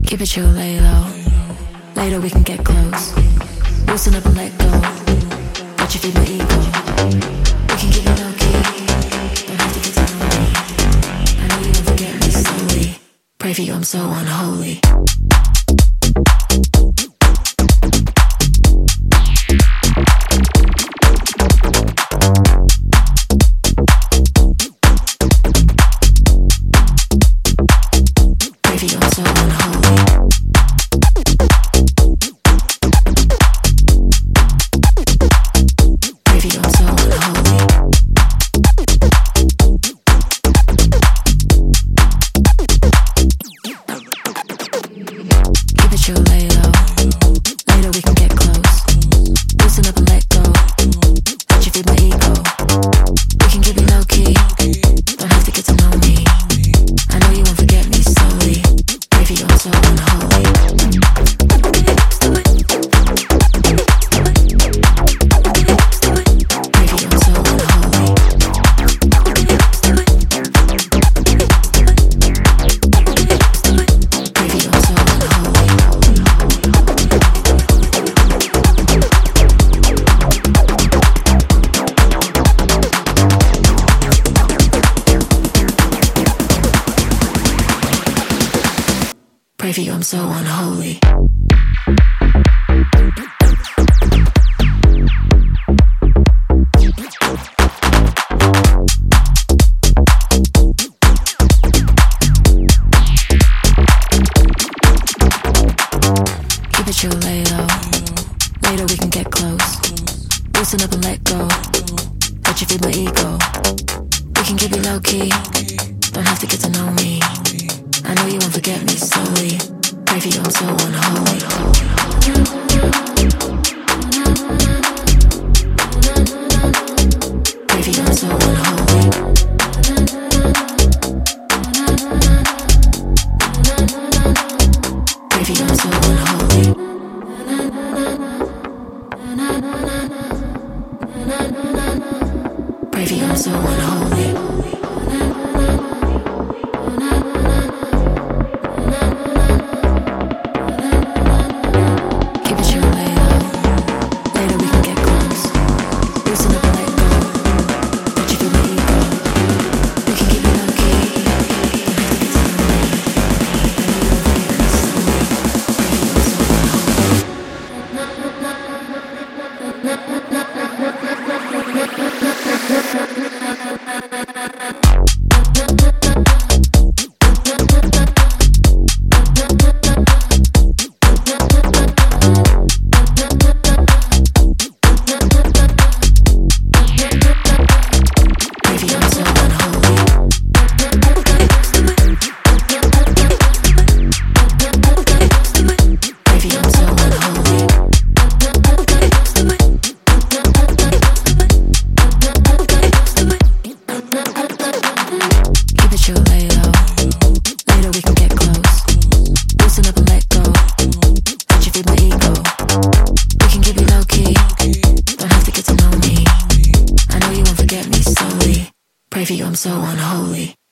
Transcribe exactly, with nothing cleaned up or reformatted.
Keep it chill, lay low. Later we can get close. Loosen up and let go. Let you feed my ego. We can keep it low key. Don't have to get to know me. I know you won't forget me slowly. Pray for you, I'm so unholy. Pray for you, I'm so unholy. Keep it chill, lay low. Later we can get close. Loosen up and let go. Let you feed my ego. We can keep it low key. Don't have to get to know me. I know you won't forget me slowly. Pray for you, I'm so unholy. Pray for you, I'm so unholy. Pray for you, I'm so unholy. Pray for you, I'm so unholy. Pray for you, I'm so unholy.